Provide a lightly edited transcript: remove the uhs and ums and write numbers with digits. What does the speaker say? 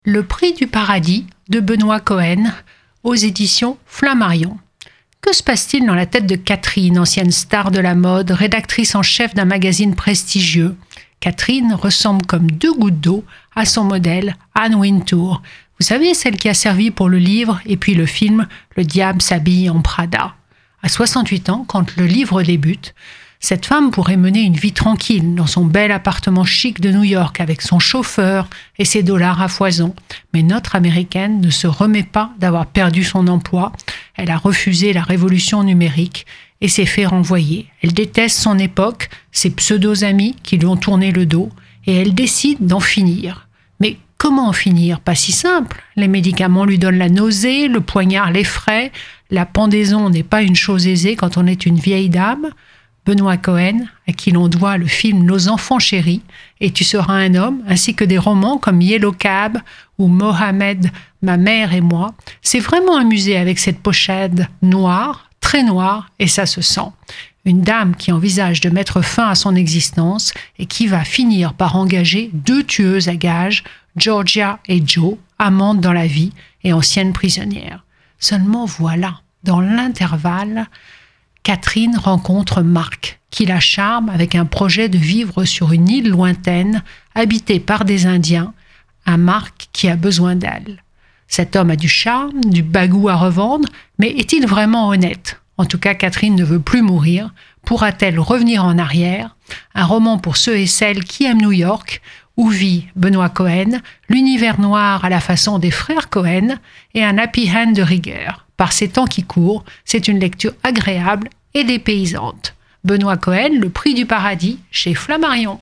Le prix du paradis de Benoît Cohen aux éditions Flammarion. Que se passe-t-il dans la tête de Catherine, ancienne star de la mode, rédactrice en chef d'un magazine prestigieux? Catherine ressemble comme deux gouttes d'eau à son modèle Anne Wintour. Vous savez, celle qui a servi pour le livre et puis le film Le diable s'habille en Prada. À 68 ans, quand le livre débute, cette femme pourrait mener une vie tranquille dans son bel appartement chic de New York avec son chauffeur et ses dollars à foison. Mais notre américaine ne se remet pas d'avoir perdu son emploi. Elle a refusé la révolution numérique et s'est fait renvoyer. Elle déteste son époque, ses pseudo-amis qui lui ont tourné le dos et elle décide d'en finir. Mais comment en finir? Pas si simple. Les médicaments lui donnent la nausée, le poignard l'effraie, la pendaison n'est pas une chose aisée quand on est une vieille dame. Benoît Cohen, à qui l'on doit le film Nos enfants chéris et Tu seras un homme, ainsi que des romans comme Yellow Cab ou Mohamed, ma mère et moi, s'est vraiment amusé avec cette pochette noire, très noire, et ça se sent. Une dame qui envisage de mettre fin à son existence et qui va finir par engager deux tueuses à gages, Georgia et Joe, amantes dans la vie et anciennes prisonnières. Seulement voilà, dans l'intervalle, Catherine rencontre Marc, qui la charme avec un projet de vivre sur une île lointaine, habitée par des Indiens, un Marc qui a besoin d'elle. Cet homme a du charme, du bagou à revendre, mais est-il vraiment honnête? En tout cas, Catherine ne veut plus mourir. Pourra-t-elle revenir en arrière? Un roman pour ceux et celles qui aiment New York, où vit Benoît Cohen, l'univers noir à la façon des frères Cohen et un happy end de rigueur. Par ces temps qui courent, c'est une lecture agréable et dépaysante. Benoît Cohen, Le prix du paradis, chez Flammarion.